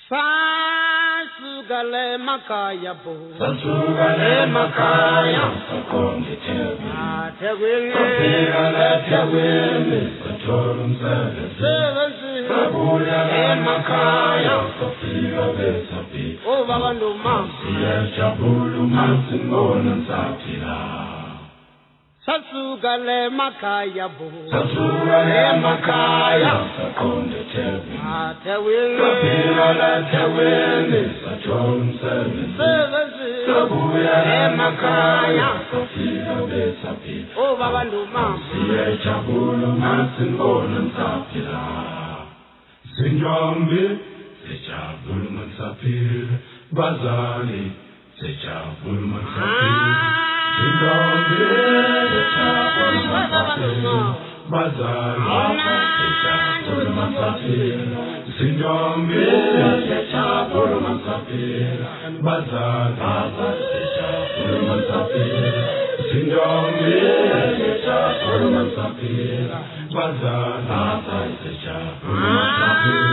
Sasugale makaya bo. Sasugale makaya. Sakonde tewi. Tewele. Sapirale tewele. Satorum service. Sabulale makaya. Safira besapi. O babandu mam. Siya chabulu masingono sapila. Sasugale makaya bo. Sasugale makaya. Sakonde tewi. Tewele. Sapirale tewele. Satorum service. Sabulale makaya. Safira besapi. O babandu mam. Siya chabulu masingono sapila. Sinjombe, sejabulu mansapir, bazali, sejabulu mansapir. Sinjombe, sejabulu mansapir, bazali, sejabulu mansapir. Sinjombe, sejabulu mansapir, bazali, sejabulu mansapir. Sinjombe, sejabulu mansapir, bazali, sejabulu mansapir.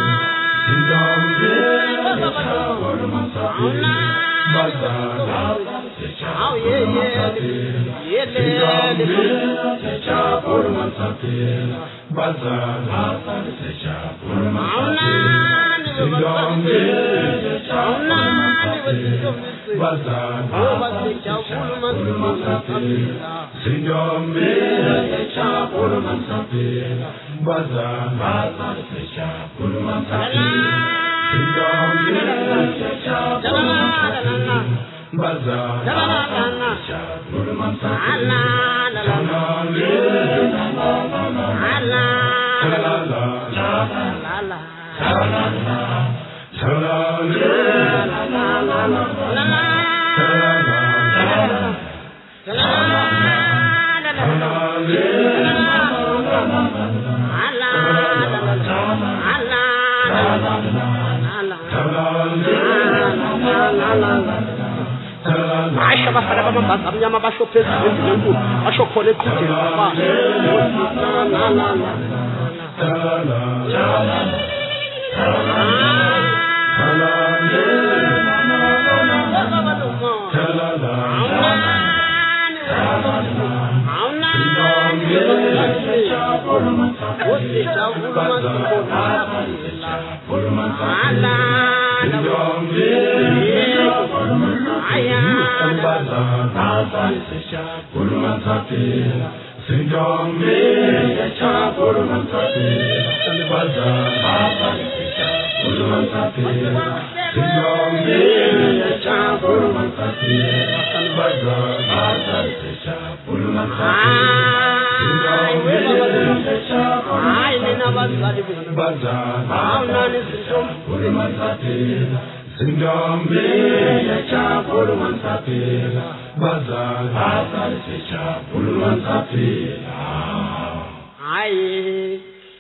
Aisha bafana bambaza mnyama basho president enkulu basho khona eqhudeni baba Sinjombe chapulu mansapira bazali chapulu mansapira aye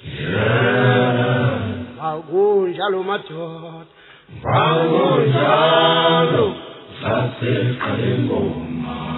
Bagunjalo matot Bagunjalo sase kalengoma